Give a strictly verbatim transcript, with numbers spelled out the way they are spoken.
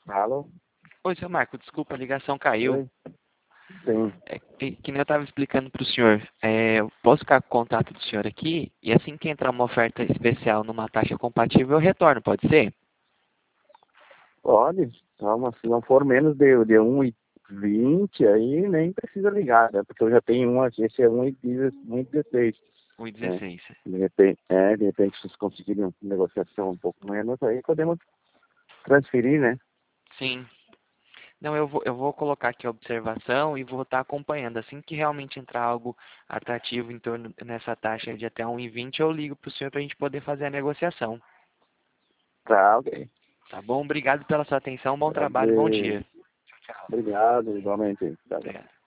Alô? Oi, seu Marco, desculpa, a ligação caiu. Oi? Sim. É, que, que nem eu estava explicando para o senhor, é, eu posso ficar com o contato do senhor aqui e assim que entrar uma oferta especial numa taxa compatível, eu retorno, pode ser? Pode. Calma, se não for menos de, de um e vinte aí nem precisa ligar, né? Porque eu já tenho um aqui, esse é um e dezesseis, né? um e dezesseis. De repente, é, de repente, se vocês conseguirem uma negociação um pouco menos, aí podemos transferir, né? Sim. Não, eu vou, eu vou colocar aqui a observação e vou estar acompanhando. Assim que realmente entrar algo atrativo em torno nessa taxa de até um e vinte, eu ligo para o senhor para a gente poder fazer a negociação. Tá, ok. Tá bom? Obrigado pela sua atenção, bom trabalho, bom Prazer. dia. Tchau, tchau. Obrigado, igualmente. Tchau, tchau. Obrigado.